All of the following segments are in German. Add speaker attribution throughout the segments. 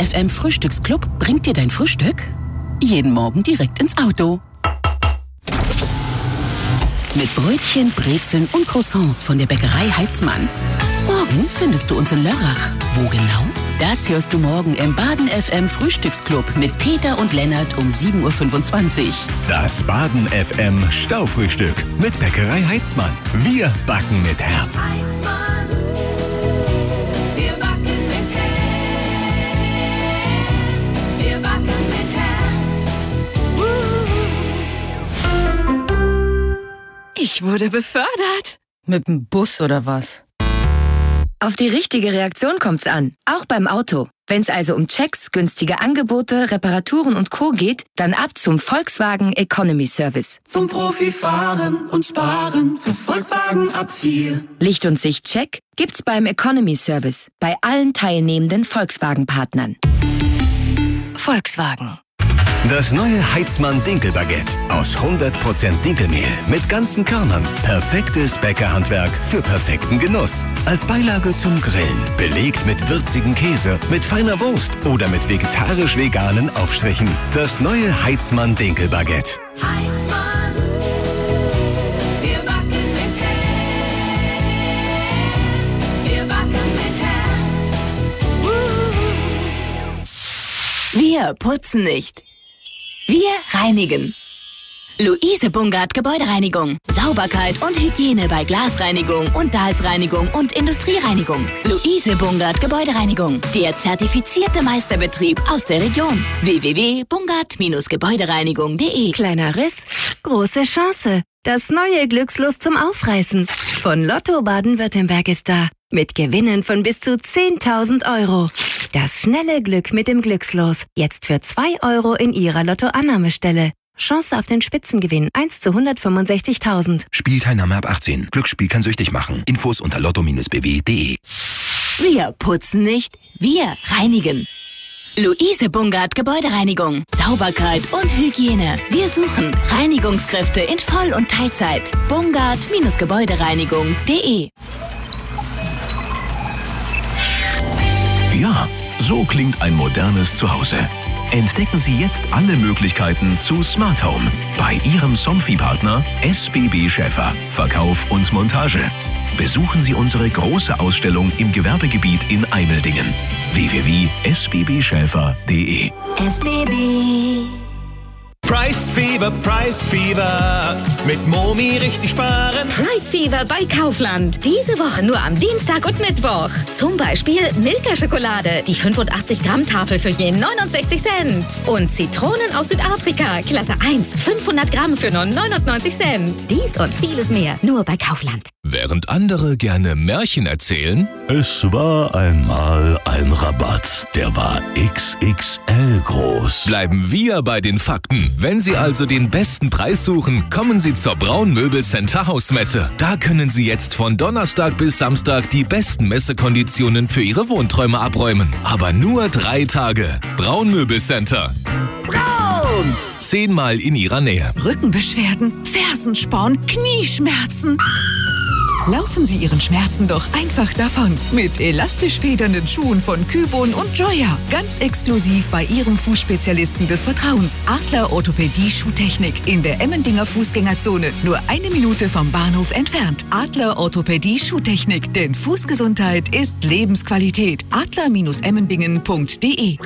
Speaker 1: FM Frühstücksclub bringt dir dein Frühstück jeden Morgen direkt ins Auto. Mit Brötchen, Brezeln und Croissants von der Bäckerei Heitzmann. Morgen findest du uns in Lörrach. Wo genau? Das hörst du morgen im Baden FM Frühstücksclub mit Peter und Lennart um 7.25 Uhr.
Speaker 2: Das Baden FM Staufrühstück mit Bäckerei Heitzmann. Wir backen mit Herz.
Speaker 3: Heitzmann, wir backen mit Herz. Wir backen mit Herz.
Speaker 4: Ich wurde befördert.
Speaker 5: Mit dem Bus oder was?
Speaker 4: Auf die richtige Reaktion kommt's an, auch beim Auto. Wenn's also um Checks, günstige Angebote, Reparaturen und Co. geht, dann ab zum Volkswagen Economy Service.
Speaker 6: Zum Profi-Fahren und Sparen für Volkswagen ab 4.
Speaker 4: Licht und Sicht Check gibt's beim Economy Service bei allen teilnehmenden Volkswagen-Partnern. Volkswagen.
Speaker 2: Das neue Heitzmann Dinkelbaguette aus 100% Dinkelmehl mit ganzen Körnern. Perfektes Bäckerhandwerk für perfekten Genuss. Als Beilage zum Grillen. Belegt mit würzigen Käse, mit feiner Wurst oder mit vegetarisch-veganen Aufstrichen. Das neue Heitzmann Dinkelbaguette.
Speaker 3: Heitzmann, wir backen mit Herz. Wir backen mit Herz.
Speaker 4: Wir putzen nicht. Wir reinigen. Luise Bungard Gebäudereinigung. Sauberkeit und Hygiene bei Glasreinigung, Unterhaltsreinigung und Industriereinigung. Luise Bungard Gebäudereinigung. Der zertifizierte Meisterbetrieb aus der Region. www.bungard-gebäudereinigung.de. Kleiner Riss, große Chance. Das neue Glückslos zum Aufreißen. Von Lotto Baden-Württemberg ist da. Mit Gewinnen von bis zu 10.000 Euro. Das schnelle Glück mit dem Glückslos. Jetzt für 2 Euro in Ihrer Lottoannahmestelle. Chance auf den Spitzengewinn 1 zu 165.000.
Speaker 7: Spielteilnahme ab 18. Glücksspiel kann süchtig machen. Infos unter lotto-bw.de.
Speaker 4: Wir putzen nicht, wir reinigen. Luise Bungard Gebäudereinigung. Sauberkeit und Hygiene. Wir suchen Reinigungskräfte in Voll- und Teilzeit. Bungard-gebäudereinigung.de.
Speaker 2: Ja, so klingt ein modernes Zuhause. Entdecken Sie jetzt alle Möglichkeiten zu Smart Home bei Ihrem Somfy-Partner SBB Schäfer. Verkauf und Montage. Besuchen Sie unsere große Ausstellung im Gewerbegebiet in Eimeldingen. www.sbbschäfer.de.
Speaker 4: SBB.
Speaker 8: Price Fever, mit Momi richtig sparen.
Speaker 9: Price Fever bei Kaufland. Diese Woche nur am Dienstag und Mittwoch. Zum Beispiel Milka-Schokolade, die 85-Gramm-Tafel für je 69 Cent. Und Zitronen aus Südafrika, Klasse 1, 500 Gramm für nur 99 Cent. Dies und vieles mehr, nur bei Kaufland.
Speaker 10: Während andere gerne Märchen erzählen,
Speaker 11: es war einmal ein Rabatt, der war XXL groß.
Speaker 10: bleiben wir bei den Fakten. Wenn Sie also den besten Preis suchen, kommen Sie zur Braun Möbelcenter Hausmesse. Da können Sie jetzt von Donnerstag bis Samstag die besten Messekonditionen für Ihre Wohnträume abräumen. Aber nur 3 Tage. Braun Möbelcenter.
Speaker 6: Braun!
Speaker 10: 10-mal in Ihrer Nähe.
Speaker 6: Rückenbeschwerden, Fersensporn, Knieschmerzen. Laufen Sie Ihren Schmerzen doch einfach davon. Mit elastisch federnden Schuhen von Kybon und Joya. Ganz exklusiv bei Ihrem Fußspezialisten des Vertrauens. Adler Orthopädie Schuhtechnik in der Emmendinger Fußgängerzone. Nur 1 Minute vom Bahnhof entfernt. Adler Orthopädie Schuhtechnik. Denn Fußgesundheit ist Lebensqualität. adler-emmendingen.de.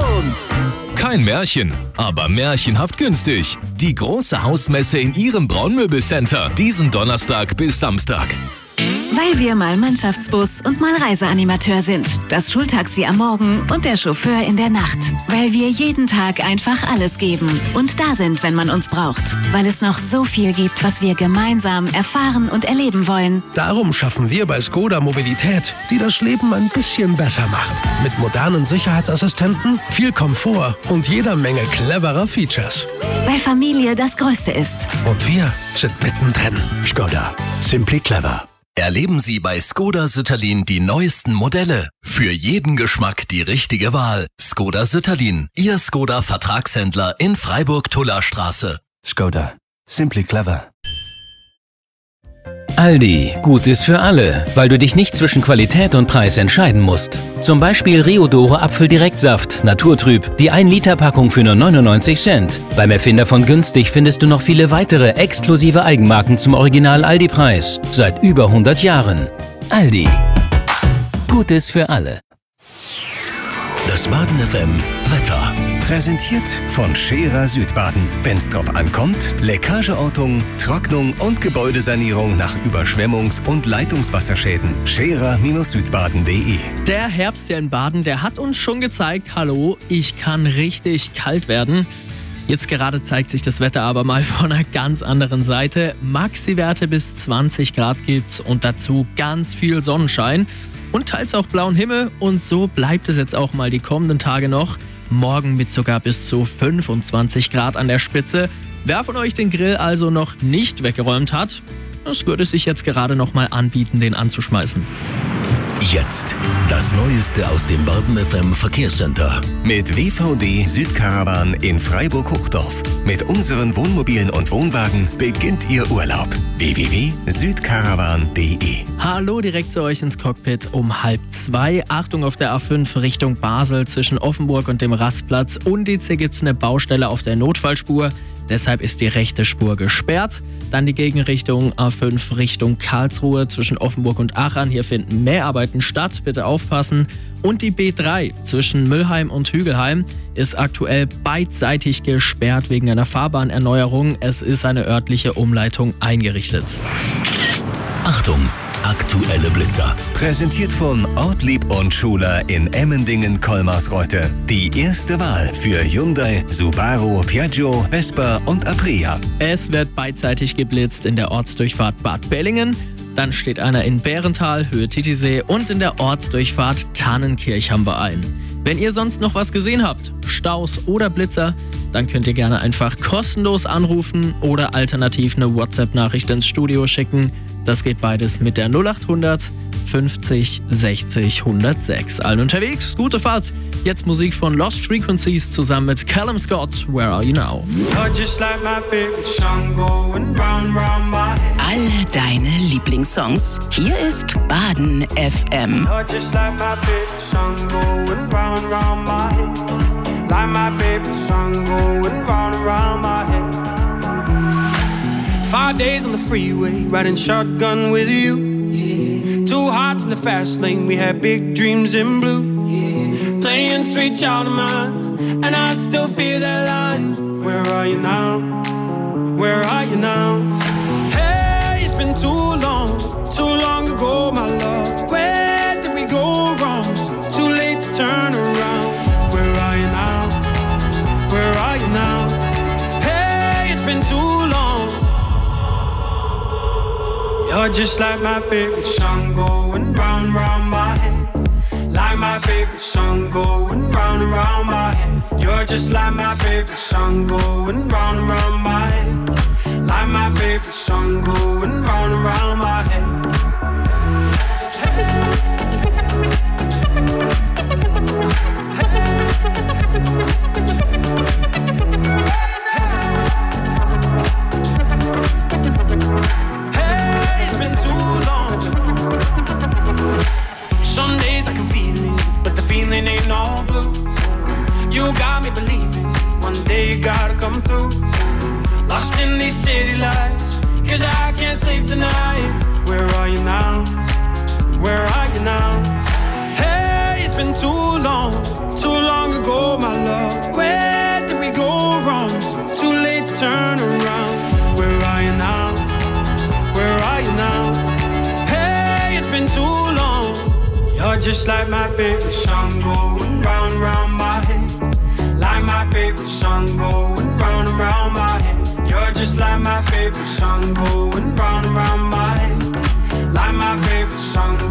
Speaker 10: Kein Märchen, aber märchenhaft günstig. Die große Hausmesse in Ihrem Braunmöbelcenter. Diesen Donnerstag bis Samstag.
Speaker 12: Weil wir mal Mannschaftsbus und mal Reiseanimateur sind. Das Schultaxi am Morgen und der Chauffeur in der Nacht. Weil wir jeden Tag einfach alles geben und da sind, wenn man uns braucht. Weil es noch so viel gibt, was wir gemeinsam erfahren und erleben wollen.
Speaker 13: Darum schaffen wir bei Skoda Mobilität, die das Leben ein bisschen besser macht. Mit modernen Sicherheitsassistenten, viel Komfort und jeder Menge cleverer Features.
Speaker 12: Weil Familie das Größte ist.
Speaker 13: Und wir sind mittendrin. Skoda. Simply clever.
Speaker 14: Erleben Sie bei Skoda Sütterlin die neuesten Modelle. Für jeden Geschmack die richtige Wahl. Skoda Sütterlin, Ihr Skoda-Vertragshändler in Freiburg-Tullerstraße.
Speaker 7: Skoda. Simply clever.
Speaker 15: Aldi, Gutes für alle, weil du dich nicht zwischen Qualität und Preis entscheiden musst. Zum Beispiel Riodore Apfeldirektsaft, naturtrüb, die 1-Liter-Packung für nur 99 Cent. Beim Erfinder von günstig findest du noch viele weitere exklusive Eigenmarken zum Original-Aldi-Preis. Seit über 100 Jahren. Aldi, Gutes für alle.
Speaker 2: Das Baden FM Wetter. Präsentiert von Scherer Südbaden. Wenn's drauf ankommt, Leckageortung, Trocknung und Gebäudesanierung nach Überschwemmungs- und Leitungswasserschäden. Scherer-Südbaden.de.
Speaker 16: Der Herbst hier in Baden, der hat uns schon gezeigt, hallo, ich kann richtig kalt werden. Jetzt gerade zeigt sich das Wetter aber mal von einer ganz anderen Seite. Maxi-Werte bis 20 Grad gibt's und dazu ganz viel Sonnenschein. Und teils auch blauen Himmel und so bleibt es jetzt auch mal die kommenden Tage noch. Morgen mit sogar bis zu 25 Grad an der Spitze. Wer von euch den Grill also noch nicht weggeräumt hat, es würde sich jetzt gerade noch mal anbieten, den anzuschmeißen.
Speaker 2: Jetzt das Neueste aus dem Baden FM Verkehrscenter. Mit WVD Südkarawan in Freiburg-Hochdorf. Mit unseren Wohnmobilen und Wohnwagen beginnt Ihr Urlaub. www.südkarawan.de.
Speaker 16: Hallo, direkt zu euch ins Cockpit um 1:30. Achtung auf der A5 Richtung Basel zwischen Offenburg und dem Rastplatz. Unndize gibt's eine Baustelle auf der Notfallspur. Deshalb ist die rechte Spur gesperrt. Dann die Gegenrichtung A5 Richtung Karlsruhe zwischen Offenburg und Aachen. Hier finden Mäharbeiten statt, bitte aufpassen. Und die B3 zwischen Müllheim und Hügelheim ist aktuell beidseitig gesperrt wegen einer Fahrbahnerneuerung. Es ist eine örtliche Umleitung eingerichtet.
Speaker 2: Achtung! Aktuelle Blitzer. Präsentiert von Ortlieb und Schuler in Emmendingen-Kolmarsreuth. Die erste Wahl für Hyundai, Subaru, Piaggio, Vespa und Aprilia.
Speaker 16: Es wird beidseitig geblitzt in der Ortsdurchfahrt Bad Bellingen. Dann steht einer in Bärental, Höhe Titisee und in der Ortsdurchfahrt Tannenkirch haben wir einen. Wenn ihr sonst noch was gesehen habt, Staus oder Blitzer, dann könnt ihr gerne einfach kostenlos anrufen oder alternativ eine WhatsApp-Nachricht ins Studio schicken. Das geht beides mit der 0800 50 60 106. Allen unterwegs, gute Fahrt. Jetzt Musik von Lost Frequencies zusammen mit Callum Scott, Where Are You Now?
Speaker 1: Alle deine Lieblingssongs. Hier ist Baden FM.
Speaker 17: Like my favorite song going round and round my head. 5 days on the freeway, riding shotgun with you. Yeah. 2 hearts in the fast lane, we had big dreams in blue. Yeah. Playing sweet child of mine, and I still feel that line. Where are you now? Where are you now? Hey, it's been too long ago, my love. Where did we go wrong? Too late to turn around. Where are you now? Where are you now? Hey, it's been too long. You're just like my favorite song going round and round my head. Like my favorite song going round and round my head. You're just like my favorite song going round and round my head. Like my favorite song going round and round my head. Gotta come through. Lost in these city lights, 'cause I can't sleep tonight. Where are you now? Where are you now? Hey, it's been too long ago, my love. Where did we go wrong? Too late to turn around. Where are you now? Where are you now? Hey, it's been too long. You're just like my favorite song going round and round my head. Like my favorite song going round and round my head. You're just like my favorite song going round and round my head. Like my favorite song